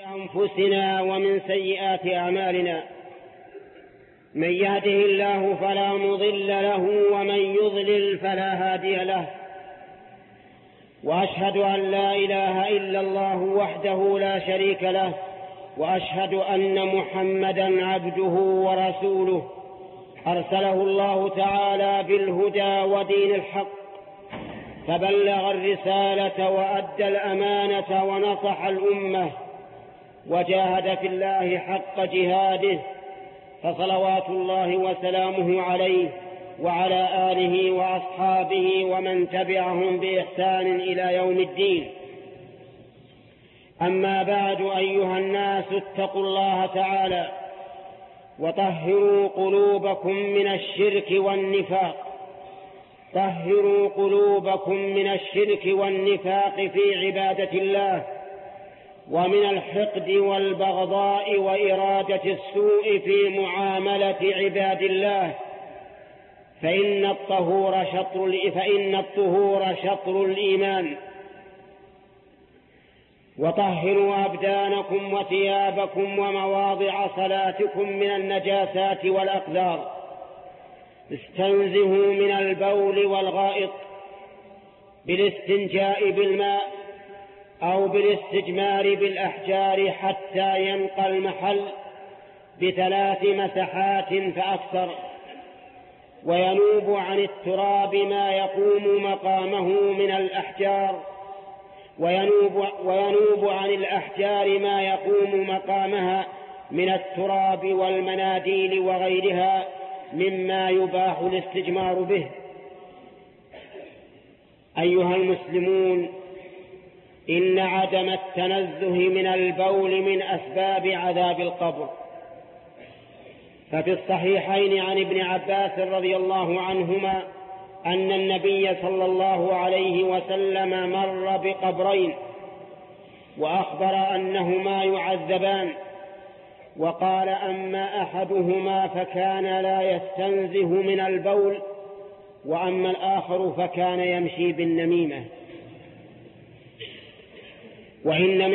أنفسنا ومن سيئات أعمالنا. من يهده الله فلا مضل له ومن يضلل فلا هادي له، وأشهد أن لا إله إلا الله وحده لا شريك له، وأشهد أن محمدا عبده ورسوله أرسله الله تعالى بالهدى ودين الحق، فبلغ الرسالة وأدى الأمانة ونصح الأمة وجاهد في الله حق جهاده، فصلوات الله وسلامه عليه وعلى آله وأصحابه ومن تبعهم بإحسان إلى يوم الدين. أما بعد، أيها الناس، اتقوا الله تعالى وطهروا قلوبكم من الشرك والنفاق. طهروا قلوبكم من الشرك والنفاق في عبادة الله، ومن الحقد والبغضاء وإرادة السوء في معاملة عباد الله، فإن الطهور شطر الإيمان. وطهروا أبدانكم وثيابكم ومواضع صلاتكم من النجاسات والأقذار. استنزهوا من البول والغائط بالاستنجاء بالماء أو بالاستجمار بالأحجار حتى ينقى المحل ب3 مسحات فأكثر، وينوب عن التراب ما يقوم مقامه من الأحجار، وينوب عن الأحجار ما يقوم مقامها من التراب والمناديل وغيرها مما يباح الاستجمار به. أيها المسلمون، إن عدم التنزه من البول من أسباب عذاب القبر. ففي الصحيحين عن ابن عباس رضي الله عنهما أن النبي صلى الله عليه وسلم مر بقبرين وأخبر أنهما يعذبان، وقال: أما أحدهما فكان لا يستنزه من البول، وأما الآخر فكان يمشي بالنميمة. وإن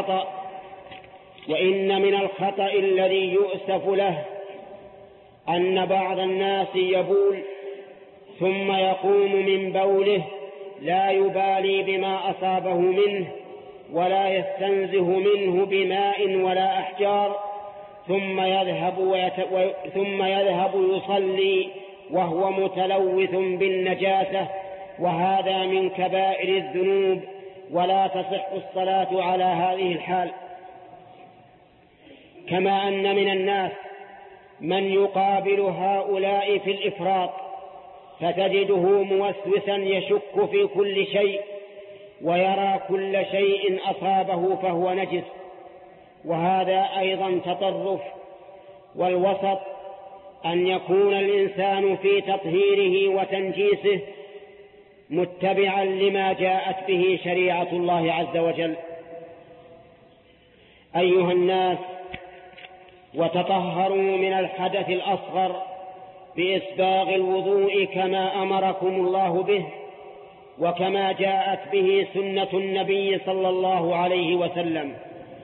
من الخطأ الذي يؤسف له أن بعض الناس يبول ثم يقوم من بوله لا يبالي بما أصابه منه ولا يستنزه منه بماء ولا أحجار، ثم يذهب يصلي وهو متلوث بالنجاسة، وهذا من كبائر الذنوب، ولا تصح الصلاة على هذه الحال. كما أن من الناس من يقابل هؤلاء في الإفراط، فتجده موسوسا يشك في كل شيء ويرى كل شيء أصابه فهو نجس، وهذا أيضا تطرف. والوسط أن يكون الإنسان في تطهيره وتنجيسه متبعا لما جاءت به شريعة الله عز وجل. أيها الناس، وتطهروا من الحدث الأصغر بإسباغ الوضوء كما أمركم الله به، وكما جاءت به سنة النبي صلى الله عليه وسلم.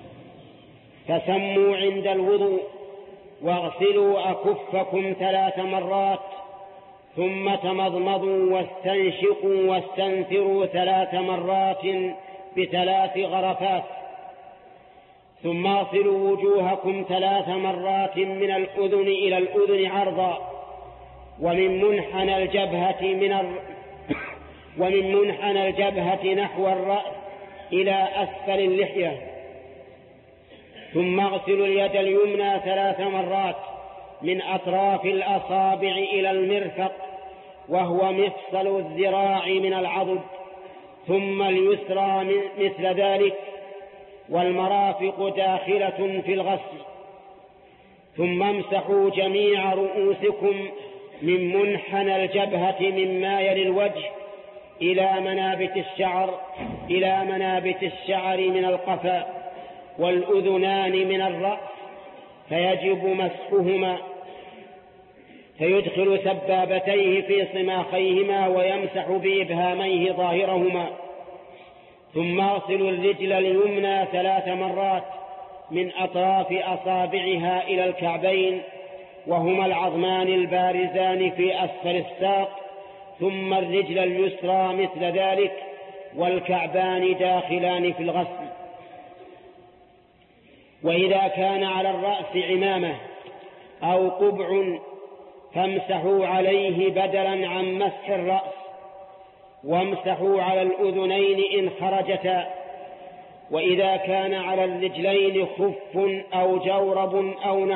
فسموا عند الوضوء واغسلوا أكفكم 3 مرات، ثم تمضمضوا واستنشقوا واستنثروا 3 مرات ب3 غرفات، ثم اغسلوا وجوهكم 3 مرات من الأذن إلى الأذن عرضا، ومن منحنى الجبهة نحو الرأس إلى أسفل اللحية. ثم اغسلوا اليد اليمنى 3 مرات من أطراف الأصابع إلى المرفق، وهو مفصل الذراع من العضد، ثم اليسرى مثل ذلك، والمرافق داخلة في الغسل. ثم امسحوا جميع رؤوسكم من منحنى الجبهة مما يلي الوجه إلى منابت الشعر من القفا، والأذنان من الرأس، فيجب مسحهما، فيدخل سبابتيه في صماخيهما ويمسح بإبهاميه ظاهرهما. ثم اغسلوا الرجل اليمنى 3 مرات من أطراف أصابعها إلى الكعبين، وهما العظمان البارزان في أسفل الساق، ثم الرجل اليسرى مثل ذلك، والكعبان داخلان في الغسل. وإذا كان على الرأس عمامة أو قبع فامسحوا عليه بدلا عن مسح الرأس، وامسحوا على الأذنين إن خرجتا. وإذا كان على الرجلين خف أو جورب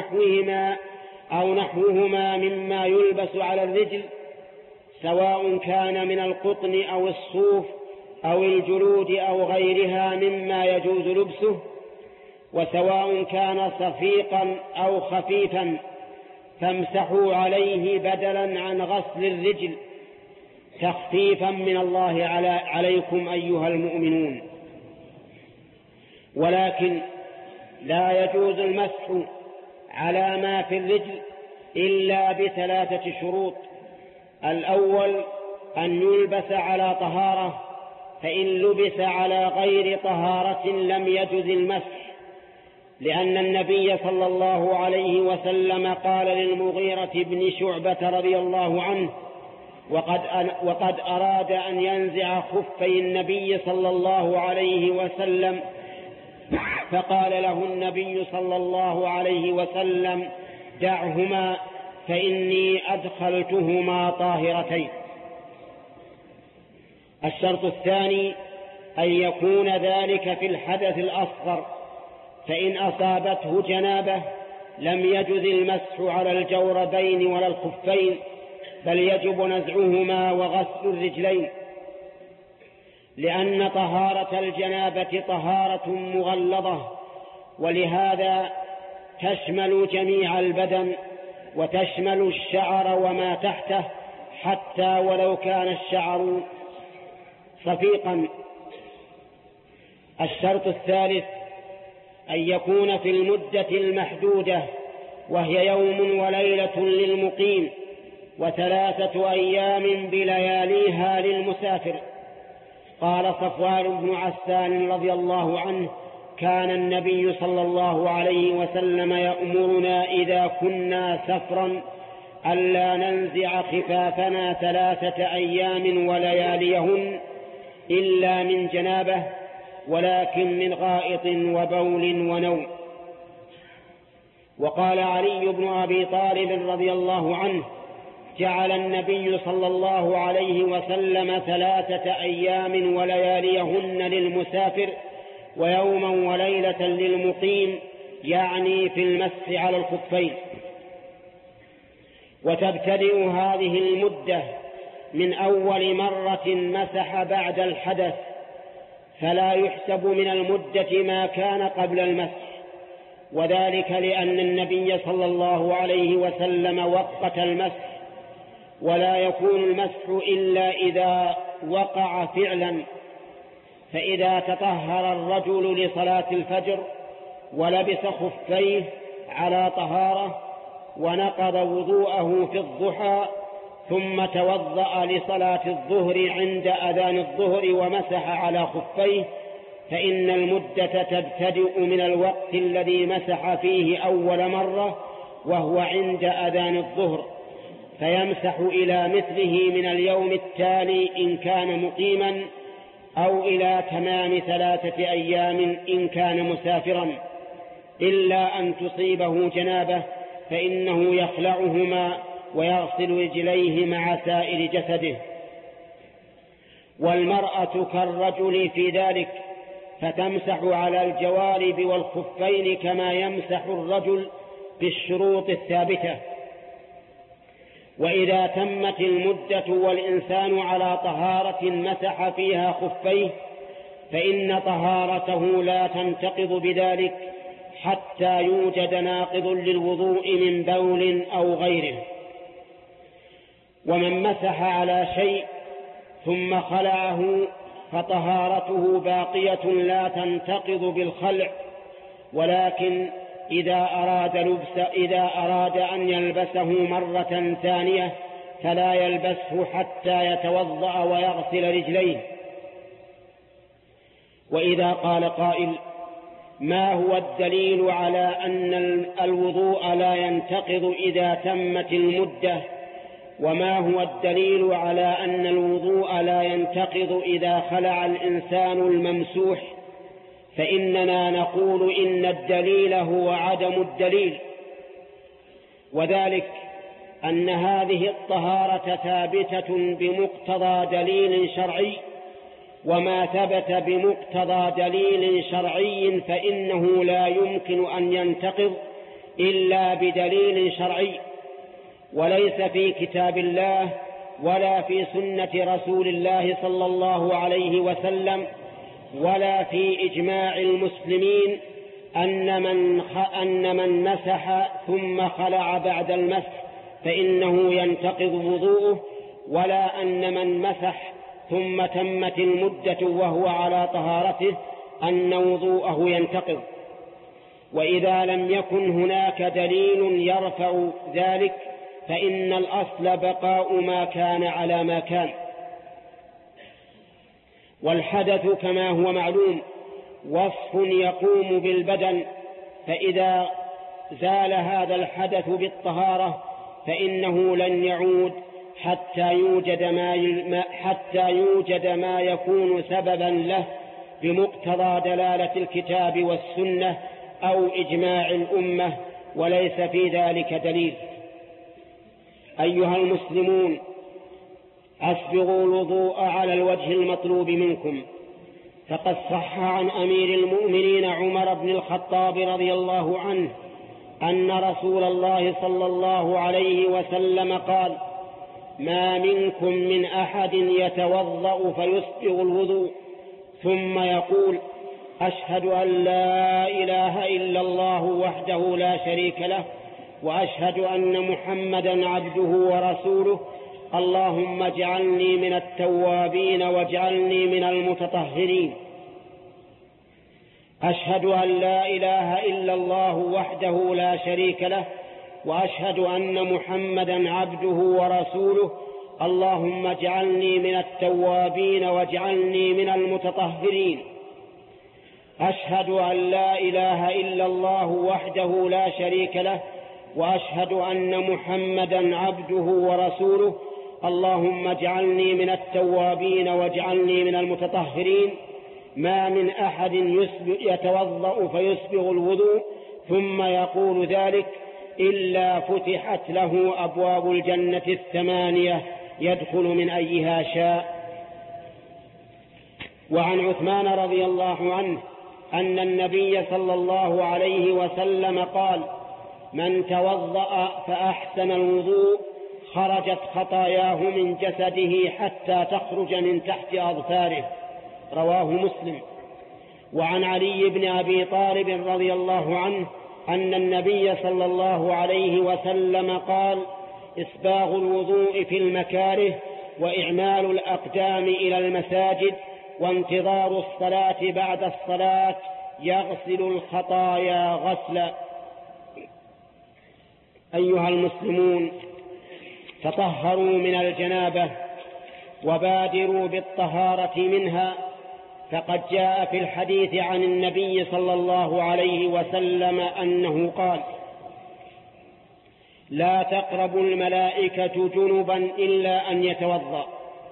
أو نحوهما مما يلبس على الرجل، سواء كان من القطن أو الصوف أو الجلود أو غيرها مما يجوز لبسه، وسواء كان صفيقا أو خفيفا، فامسحوا عليه بدلا عن غسل الرجل تخفيفا من الله عليكم أيها المؤمنون. ولكن لا يجوز المسح على ما في الرجل إلا ب3 شروط. الأول أن يلبس على طهارة، فإن لبس على غير طهارة لم يجز المسح، لأن النبي صلى الله عليه وسلم قال للمغيرة بن شعبة رضي الله عنه وقد أراد أن ينزع خفي النبي صلى الله عليه وسلم، فقال له النبي صلى الله عليه وسلم: دعهما فإني أدخلتهما طاهرتين. الشرط الثاني أن يكون ذلك في الحدث الأصغر، فإن أصابته جنابة لم يجز المسح على الجوربين ولا الخفين، بل يجب نزعهما وغسل الرجلين، لأن طهارة الجنابة طهارة مغلظة، ولهذا تشمل جميع البدن وتشمل الشعر وما تحته، حتى ولو كان الشعر صفيقا. الشرط الثالث أن يكون في المدة المحدودة، وهي يوم وليلة للمقيم، و3 أيام بلياليها للمسافر. قال صفوان بن عسان رضي الله عنه: كان النبي صلى الله عليه وسلم يأمرنا إذا كنا سفرا ألا ننزع خفافنا 3 أيام ولياليهن إلا من جنابه، ولكن من غائط وبول ونوم. وقال علي بن أبي طالب رضي الله عنه: جعل النبي صلى الله عليه وسلم 3 أيام ولياليهن للمسافر، ويوما وليلة للمقيم، يعني في المسح على الخفين. وتبتدئ هذه المدة من أول مرة مسح بعد الحدث، فلا يحسب من المدة ما كان قبل المسح، وذلك لأن النبي صلى الله عليه وسلم وقت المسح، ولا يكون المسح إلا إذا وقع فعلا. فإذا تطهر الرجل لصلاة الفجر ولبس خفيه على طهارة ونقض وضوءه في الضحى، ثم توضأ لصلاة الظهر عند أذان الظهر ومسح على خفيه، فإن المدة تبتدئ من الوقت الذي مسح فيه أول مرة، وهو عند أذان الظهر، فيمسح إلى مثله من اليوم التالي إن كان مقيما، أو إلى تمام 3 أيام إن كان مسافرا، إلا أن تصيبه جنابة فإنه يخلعهما ويغسل رجليه مع سائر جسده. والمرأة كالرجل في ذلك، فتمسح على الجوارب والخفين كما يمسح الرجل بالشروط الثابتة. وإذا تمت المدة والإنسان على طهارة مسح فيها خفيه، فإن طهارته لا تنتقض بذلك حتى يوجد ناقض للوضوء من بول أو غيره. ومن مسح على شيء ثم خلعه فطهارته باقية لا تنتقض بالخلع، ولكن إذا أراد أن يلبسه مرة ثانية فلا يلبسه حتى يتوضأ ويغسل رجليه. وإذا قال قائل: ما هو الدليل على أن الوضوء لا ينتقض إذا تمت المدة، وما هو الدليل على أن الوضوء لا ينتقض إذا خلع الإنسان الممسوح؟ فإننا نقول إن الدليل هو عدم الدليل، وذلك أن هذه الطهارة ثابتة بمقتضى دليل شرعي، وما ثبت بمقتضى دليل شرعي فإنه لا يمكن أن ينتقض إلا بدليل شرعي، وليس في كتاب الله ولا في سنة رسول الله صلى الله عليه وسلم ولا في إجماع المسلمين أن من مسح ثم خلع بعد المسح فإنه ينتقض وضوءه، ولا أن من مسح ثم تمت المدة وهو على طهارته أن وضوءه ينتقض. وإذا لم يكن هناك دليل يرفع ذلك فإن الأصل بقاء ما كان على ما كان. والحدث كما هو معلوم وصف يقوم بالبدن، فإذا زال هذا الحدث بالطهارة فإنه لن يعود حتى يوجد ما يكون سببا له بمقتضى دلالة الكتاب والسنة أو إجماع الأمة، وليس في ذلك دليل. أيها المسلمون، أسبغوا الوضوء على الوجه المطلوب منكم، فقد صح عن أمير المؤمنين عمر بن الخطاب رضي الله عنه أن رسول الله صلى الله عليه وسلم قال: ما منكم من أحد يتوضأ فيسبغ الوضوء ثم يقول: أشهد أن لا إله إلا الله وحده لا شريك له وأشهد أن محمدا عبده ورسوله، اللهم اجعلني من التوابين واجعلني من المتطهرين. أشهد أن لا إله إلا الله وحده لا شريك له وأشهد أن محمدا عبده ورسوله، اللهم اجعلني من التوابين واجعلني من المتطهرين. أشهد أن لا إله إلا الله وحده لا شريك له وأشهد أن محمدا عبده ورسوله، اللهم اجعلني من التوابين واجعلني من المتطهرين. ما من أحد يتوضأ فيسبغ الوضوء ثم يقول ذلك إلا فتحت له أبواب الجنة الثمانية يدخل من أيها شاء. وعن عثمان رضي الله عنه أن النبي صلى الله عليه وسلم قال: من توضأ فأحسن الوضوء خرجت خطاياه من جسده حتى تخرج من تحت أظفاره. رواه مسلم. وعن علي بن أبي طالب رضي الله عنه أن النبي صلى الله عليه وسلم قال: إسباغ الوضوء في المكاره وإعمال الأقدام إلى المساجد وانتظار الصلاة بعد الصلاة يغسل الخطايا غسلا. أيها المسلمون، تطهروا من الجنابة وبادروا بالطهارة منها، فقد جاء في الحديث عن النبي صلى الله عليه وسلم أنه قال: لا تقربوا الملائكة جنبا إلا أن يتوضأ،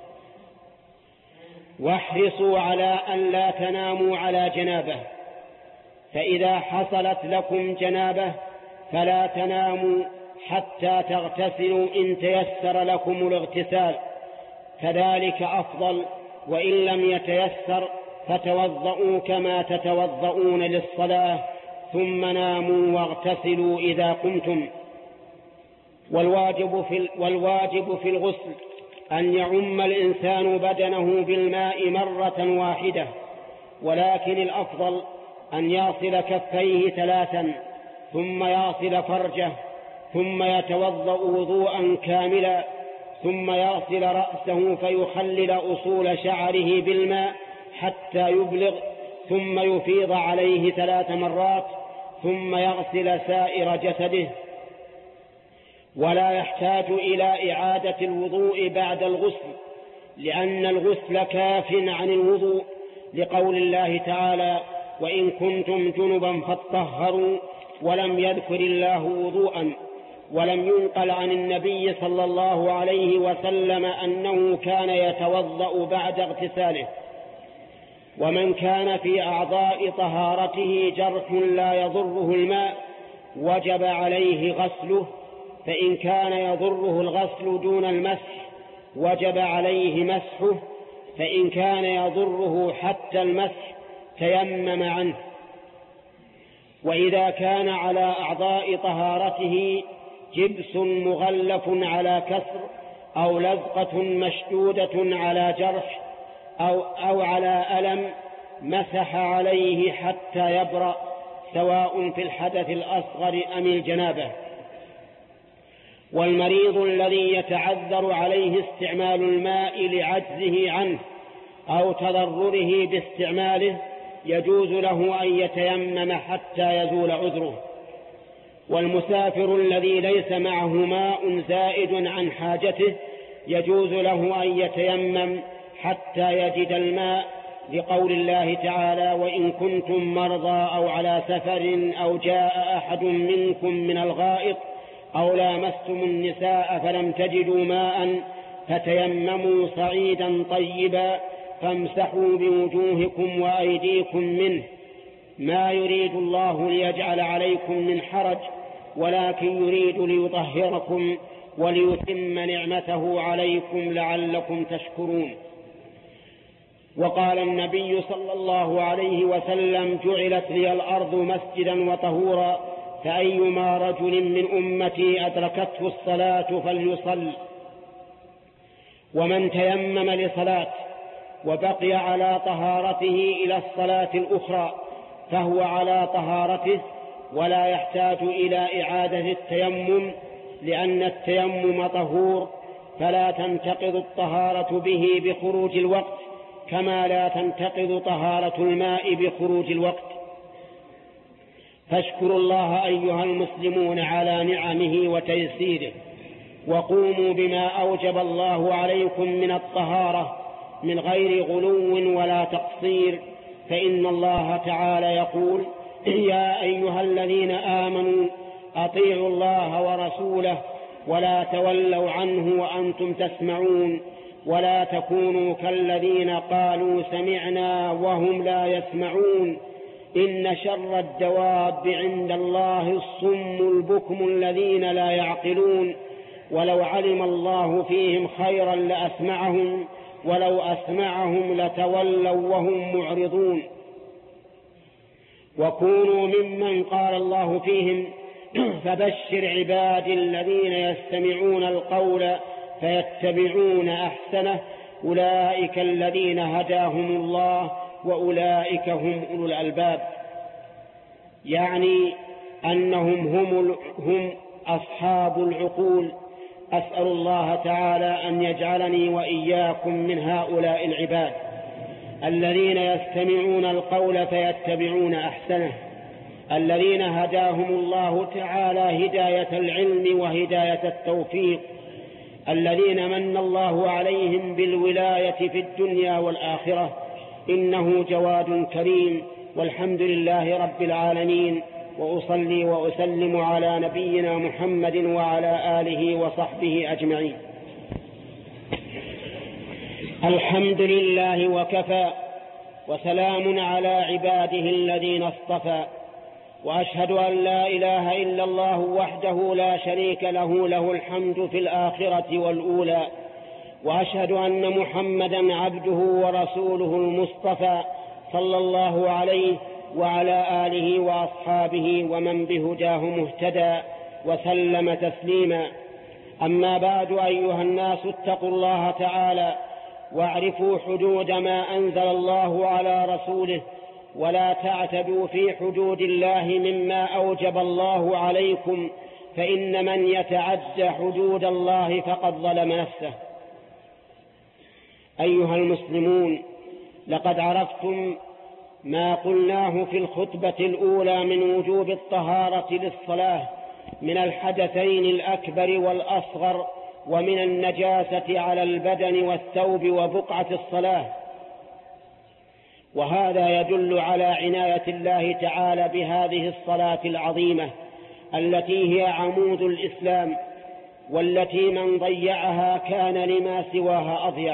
واحرصوا على أن لا تناموا على جنابه، فإذا حصلت لكم جنابه فلا تناموا حتى تغتسلوا إن تيسر لكم الاغتسال، فذلك أفضل، وإن لم يتيسر فتوضؤوا كما تتوضؤون للصلاة ثم ناموا واغتسلوا إذا قمتم. والواجب في الغسل أن يعم الإنسان بدنه بالماء مرة واحدة، ولكن الأفضل أن يغسل كفيه 3 ثم يغسل فرجه ثم يتوضأ وضوءا كاملا، ثم يغسل رأسه فيخلل أصول شعره بالماء حتى يبلغ، ثم يفيض عليه 3 مرات، ثم يغسل سائر جسده. ولا يحتاج إلى إعادة الوضوء بعد الغسل، لأن الغسل كاف عن الوضوء، لقول الله تعالى: وإن كنتم جنبا فاطهروا، ولم يذكر الله وضوءا. ولم ينقل عن النبي صلى الله عليه وسلم أنه كان يتوضأ بعد اغتساله. ومن كان في أعضاء طهارته جرح لا يضره الماء وجب عليه غسله، فإن كان يضره الغسل دون المسح وجب عليه مسحه، فإن كان يضره حتى المسح تيمم عنه. وإذا كان على أعضاء طهارته جبس مغلف على كسر أو لزقة مشدودة على جرح أو على ألم مسح عليه حتى يبرأ، سواء في الحدث الأصغر أم الجنابة. والمريض الذي يتعذر عليه استعمال الماء لعجزه عنه أو تضرره باستعماله يجوز له أن يتيمم حتى يزول عذره. والمسافر الذي ليس معه ماء زائد عن حاجته يجوز له أن يتيمم حتى يجد الماء، لقول الله تعالى: وإن كنتم مرضى أو على سفر أو جاء أحد منكم من الغائط أو لامستم النساء فلم تجدوا ماء فتيمموا صعيدا طيبا فامسحوا بوجوهكم وأيديكم منه، ما يريد الله ليجعل عليكم من حرج ولكن يريد ليطهركم وليتم نعمته عليكم لعلكم تشكرون. وقال النبي صلى الله عليه وسلم: جعلت لي الأرض مسجدا وطهورا، فأيما رجل من أمتي أدركته الصلاة فليصل. ومن تيمم لصلاة وبقي على طهارته إلى الصلاة الأخرى فهو على طهارته ولا يحتاج إلى إعادة التيمم، لأن التيمم طهور فلا تنتقض الطهارة به بخروج الوقت، كما لا تنتقض طهارة الماء بخروج الوقت. فاشكروا الله أيها المسلمون على نعمه وتيسيره، وقوموا بما أوجب الله عليكم من الطهارة من غير غلو ولا تقصير، فإن الله تعالى يقول: يا أيها الذين آمنوا أطيعوا الله ورسوله ولا تولوا عنه وأنتم تسمعون، ولا تكونوا كالذين قالوا سمعنا وهم لا يسمعون، إن شر الدواب عند الله الصم البكم الذين لا يعقلون، ولو علم الله فيهم خيرا لأسمعهم ولو أسمعهم لتولوا وهم معرضون. وكونوا ممن قال الله فيهم: فبشر عبادي الذين يستمعون القول فيتبعون أحسنه، أولئك الذين هداهم الله وأولئك هم أولو الألباب. يعني أنهم هم أصحاب العقول. أسأل الله تعالى أن يجعلني وإياكم من هؤلاء العباد الذين يستمعون القول فيتبعون أحسنه، الذين هداهم الله تعالى هداية العلم وهداية التوفيق، الذين من الله عليهم بالولاية في الدنيا والآخرة، إنه جواد كريم. والحمد لله رب العالمين، وأصلي وأسلم على نبينا محمد وعلى آله وصحبه أجمعين. الحمد لله وكفى، وسلام على عباده الذين اصطفى، وأشهد أن لا إله إلا الله وحده لا شريك له، له الحمد في الآخرة والأولى، وأشهد أن محمدا عبده ورسوله المصطفى صلى الله عليه وعلى آله وأصحابه ومن بهداه مهتدى وسلم تسليما. أما بعد، أيها الناس، اتقوا الله تعالى واعرفوا حدود ما أنزل الله على رسوله، ولا تعتدوا في حدود الله مما أوجب الله عليكم، فإن من يتعدى حدود الله فقد ظلم نفسه. أيها المسلمون، لقد عرفتم ما قلناه في الخطبة الأولى من وجوب الطهارة للصلاة من الحدثين الأكبر والأصغر، ومن النجاسة على البدن والثوب وبقعة الصلاة. وهذا يدل على عناية الله تعالى بهذه الصلاة العظيمة التي هي عمود الإسلام، والتي من ضيعها كان لما سواها أضيع.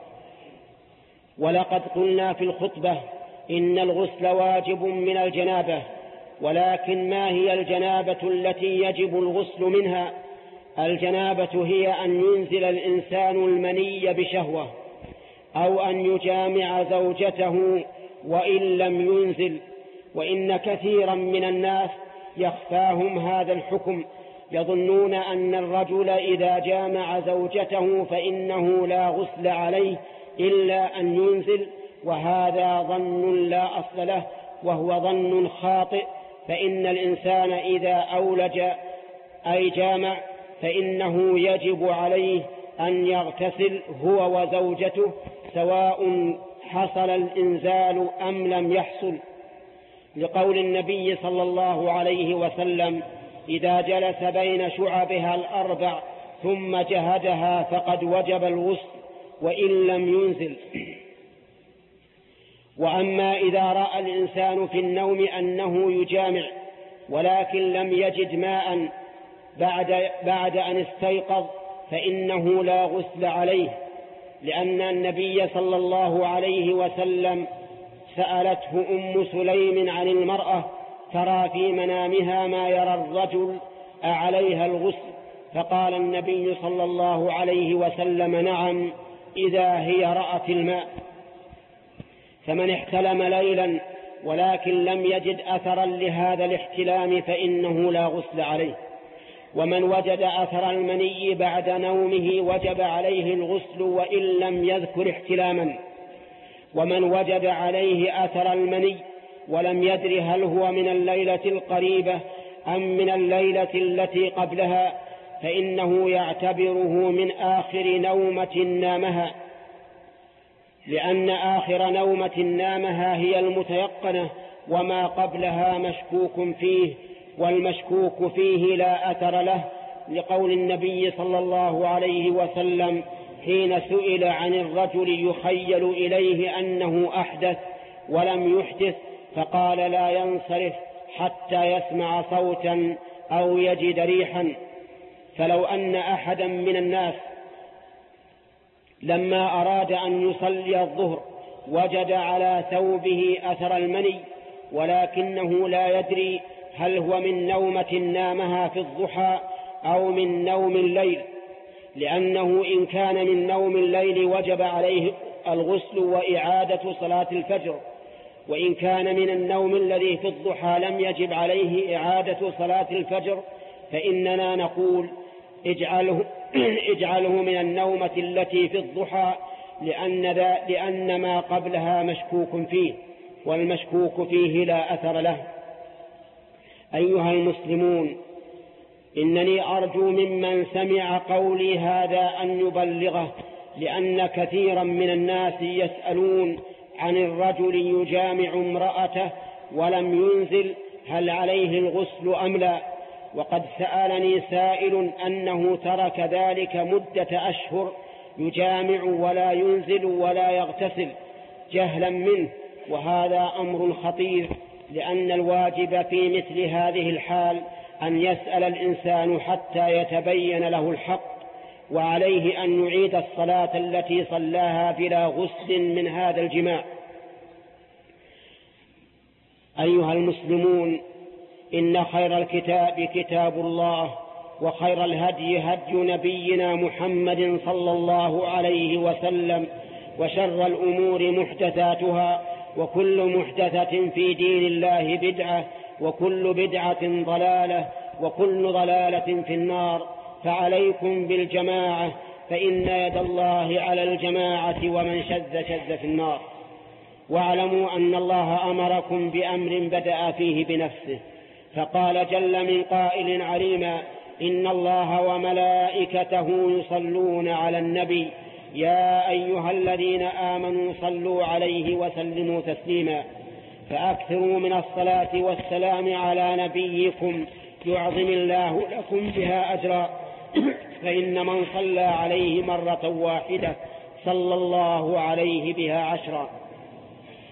ولقد قلنا في الخطبة إن الغسل واجب من الجنابة، ولكن ما هي الجنابة التي يجب الغسل منها؟ الجنابة هي أن ينزل الإنسان المني بشهوة، أو أن يجامع زوجته وإن لم ينزل. وإن كثيرا من الناس يخفاهم هذا الحكم، يظنون أن الرجل إذا جامع زوجته فإنه لا غسل عليه إلا أن ينزل، وهذا ظن لا أصل له، وهو ظن خاطئ. فإن الإنسان إذا أولج أي جامع فإنه يجب عليه أن يغتسل هو وزوجته، سواء حصل الإنزال أم لم يحصل، لقول النبي صلى الله عليه وسلم: إذا جلس بين شعبها الأربع ثم جهدها فقد وجب الغسل وإن لم ينزل. وأما إذا رأى الإنسان في النوم أنه يجامع ولكن لم يجد ماء بعد أن استيقظ فإنه لا غسل عليه، لأن النبي صلى الله عليه وسلم سألته أم سليم عن المرأة ترى في منامها ما يرى الرجل أعليها الغسل؟ فقال النبي صلى الله عليه وسلم: نعم، إذا هي رأت الماء. فمن احتلم ليلا ولكن لم يجد أثرا لهذا الاحتلام فإنه لا غسل عليه. ومن وجد أثر المني بعد نومه وجب عليه الغسل وإن لم يذكر احتلاما. ومن وجد عليه أثر المني ولم يدر هل هو من الليلة القريبة أم من الليلة التي قبلها فإنه يعتبره من آخر نومة نامها، لأن آخر نومة نامها هي المتيقنة، وما قبلها مشكوك فيه، والمشكوك فيه لا أثر له، لقول النبي صلى الله عليه وسلم حين سئل عن الرجل يخيل إليه أنه أحدث ولم يحدث فقال: لا ينصرف حتى يسمع صوتا أو يجد ريحا. فلو أن أحدا من الناس لما أراد أن يصلي الظهر وجد على ثوبه أثر المني ولكنه لا يدري هل هو من نومة نامها في الضحى أو من نوم الليل، لأنه إن كان من نوم الليل وجب عليه الغسل وإعادة صلاة الفجر، وإن كان من النوم الذي في الضحى لم يجب عليه إعادة صلاة الفجر، فإننا نقول اجعله من النومة التي في الضحى، لأن ما قبلها مشكوك فيه، والمشكوك فيه لا أثر له. أيها المسلمون، إنني أرجو ممن سمع قولي هذا أن يبلغه، لأن كثيرا من الناس يسألون عن الرجل يجامع امرأته ولم ينزل هل عليه الغسل أم لا. وقد سألني سائل أنه ترك ذلك مدة أشهر يجامع ولا ينزل ولا يغتسل جهلا منه، وهذا أمر خطير، لأن الواجب في مثل هذه الحال أن يسأل الإنسان حتى يتبين له الحق، وعليه أن يعيد الصلاة التي صلاها بلا غسل من هذا الجماع. أيها المسلمون، إن خير الكتاب كتاب الله، وخير الهدي هدي نبينا محمد صلى الله عليه وسلم، وشر الأمور محدثاتها، وكل محدثة في دين الله بدعة، وكل بدعة ضلالة، وكل ضلالة في النار. فعليكم بالجماعة، فإن يد الله على الجماعة، ومن شذ في النار. واعلموا أن الله أمركم بأمر بدأ فيه بنفسه، فقال جل من قائل عليما: إن الله وملائكته يصلون على النبي يا أيها الذين آمنوا صلوا عليه وسلموا تسليما. فأكثروا من الصلاة والسلام على نبيكم يعظم الله لكم بها أجرا، فإن من صلى عليه مرة واحدة صلى الله عليه بها 10.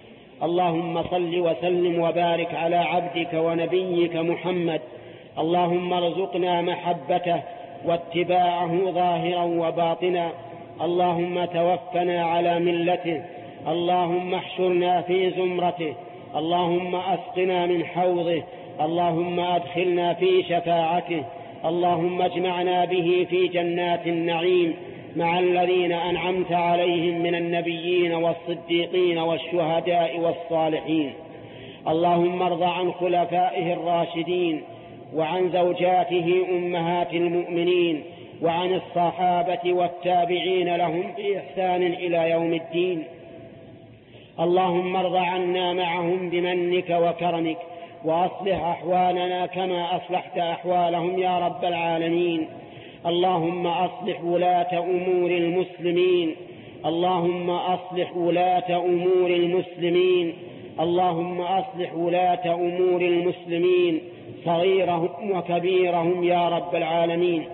اللهم صل وسلم وبارك على عبدك ونبيك محمد. اللهم ارزقنا محبته واتباعه ظاهرا وباطنا. اللهم توفنا على ملته. اللهم احشرنا في زمرته. اللهم أسقنا من حوضه. اللهم أدخلنا في شفاعته. اللهم اجمعنا به في جنات النعيم مع الذين أنعمت عليهم من النبيين والصديقين والشهداء والصالحين. اللهم ارض عن خلفائه الراشدين وعن زوجاته أمهات المؤمنين وعن الصحابة والتابعين لهم بإحسان إلى يوم الدين. اللهم ارض عنا معهم بمنك وكرمك وأصلح أحوالنا كما أصلحت أحوالهم يا رب العالمين. اللهم أصلح ولاة أمور المسلمين. اللهم أصلح ولاة أمور المسلمين. اللهم أصلح ولاة أمور المسلمين صغيرهم وكبيرهم يا رب العالمين.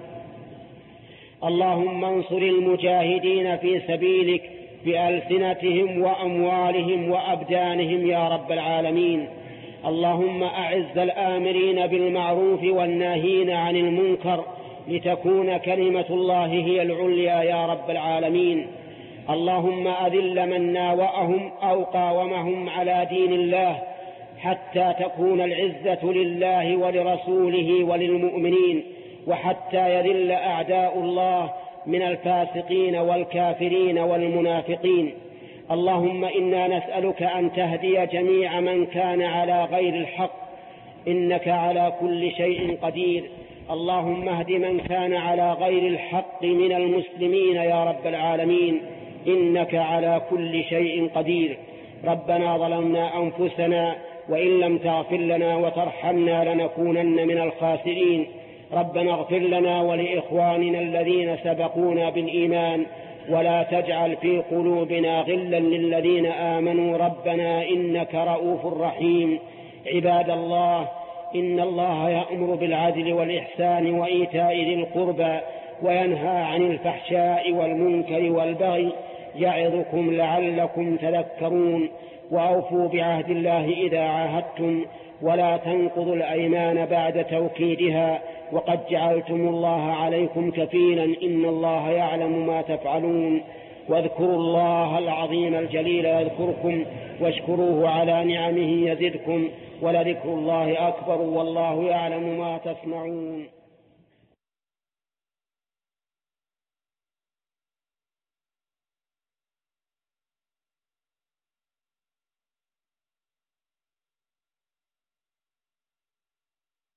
اللهم انصر المجاهدين في سبيلك بألسنتهم وأموالهم وأبدانهم يا رب العالمين. اللهم أعز الآمرين بالمعروف والناهين عن المنكر لتكون كلمة الله هي العليا يا رب العالمين. اللهم أذل من ناوأهم أو قاومهم على دين الله حتى تكون العزة لله ولرسوله وللمؤمنين، وحتى يذل أعداء الله من الفاسقين والكافرين والمنافقين. اللهم إنا نسألك أن تهدي جميع من كان على غير الحق، إنك على كل شيء قدير. اللهم اهد من كان على غير الحق من المسلمين يا رب العالمين، إنك على كل شيء قدير. ربنا ظلمنا أنفسنا وإن لم تغفر لنا وترحمنا لنكونن من الخاسرين. ربنا اغفر لنا ولإخواننا الذين سبقونا بالإيمان ولا تجعل في قلوبنا غلا للذين آمنوا ربنا إنك رؤوف رحيم. عباد الله، إن الله يأمر بالعدل والإحسان وإيتاء ذي القربى وينهى عن الفحشاء والمنكر والبغي يعظكم لعلكم تذكرون. وأوفوا بعهد الله إذا عاهدتم ولا تنقضوا الأيمان بعد توكيدها وقد جعلتم الله عليكم كفيلا إن الله يعلم ما تفعلون. واذكروا الله العظيم الجليل يذكركم واشكروه على نعمه يزدكم ولذكر الله أكبر والله يعلم ما تصنعون.